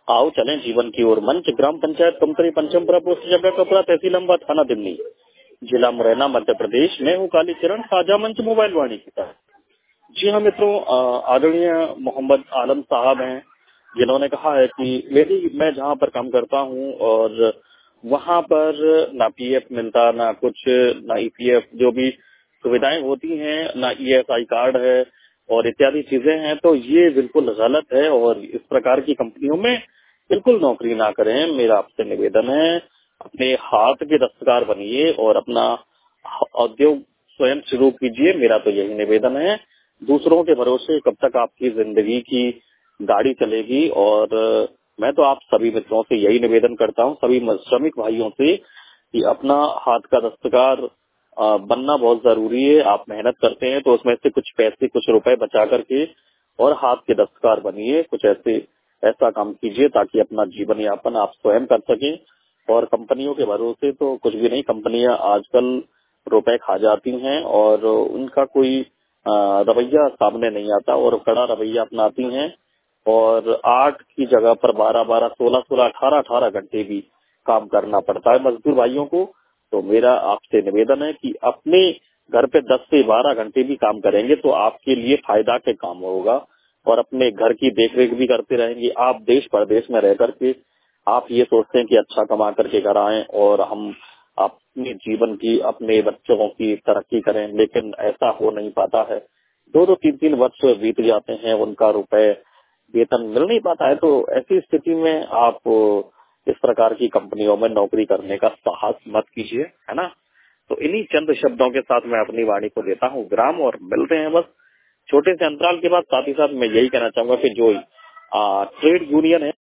आओ चलें जीवन की ओर। मंच ग्राम पंचायत कंकरी पंचमपुरा पोस्ट जगह कपड़ा तहसील अम्बा थाना दिल्ली जिला मुरैना मध्य प्रदेश। मैं हूँ कालीचरण साझा मंच मोबाइल वाणी की तरफ। जी हाँ मित्रों, आदरणीय मोहम्मद आलम साहब हैं जिन्होंने कहा है कि मैं जहाँ पर काम करता हूँ और वहाँ पर ना पीएफ मिलता, ना कुछ, ना ईपीएफ जो भी सुविधाएं होती हैं, ना ईएसआई कार्ड है और इत्यादि चीजें हैं। तो ये बिल्कुल गलत है और इस प्रकार की कंपनियों में बिल्कुल नौकरी ना करें। मेरा आपसे निवेदन है, अपने हाथ के दस्तकार बनिए और अपना उद्योग स्वयं शुरू कीजिए। मेरा तो यही निवेदन है। दूसरों के भरोसे कब तक आपकी जिंदगी की गाड़ी चलेगी। और मैं तो आप सभी मित्रों से यही निवेदन करता हूँ, सभी श्रमिक भाइयों से, कि अपना हाथ का दस्तकार बनना बहुत जरूरी है। आप मेहनत करते हैं तो उसमें से कुछ पैसे, कुछ रुपए बचा करके और हाथ के दस्तकार बनिए। कुछ ऐसा काम कीजिए ताकि अपना जीवन यापन आप स्वयं कर सकें। और कंपनियों के भरोसे तो कुछ भी नहीं। कंपनियां आजकल रुपए खा जाती हैं और उनका कोई रवैया सामने नहीं आता और कड़ा रवैया अपनाती हैं और 8 की जगह पर 12-12, 16-16, 18-18 घंटे भी काम करना पड़ता है मजदूर भाइयों को। तो मेरा आपसे निवेदन है कि अपने घर पे 10 से 12 घंटे भी काम करेंगे तो आपके लिए फायदा के काम होगा और अपने घर की देखरेख भी करते रहेंगे। आप देश परदेश में रह करके आप ये सोचते हैं कि अच्छा कमा करके घर आएं और हम अपने जीवन की, अपने बच्चों की तरक्की करें, लेकिन ऐसा हो नहीं पाता है। 2-2, 3-3 वर्ष बीत जाते हैं, उनका रुपए वेतन मिल नहीं पाता है। तो ऐसी स्थिति में आप इस प्रकार की कंपनियों में नौकरी करने का साहस मत कीजिए, है ना। तो इन्हीं चंद शब्दों के साथ मैं अपनी वाणी को देता हूँ विराम और मिलते हैं बस छोटे से अंतराल के बाद। साथ ही साथ मैं यही कहना चाहूंगा कि जो ट्रेड यूनियन है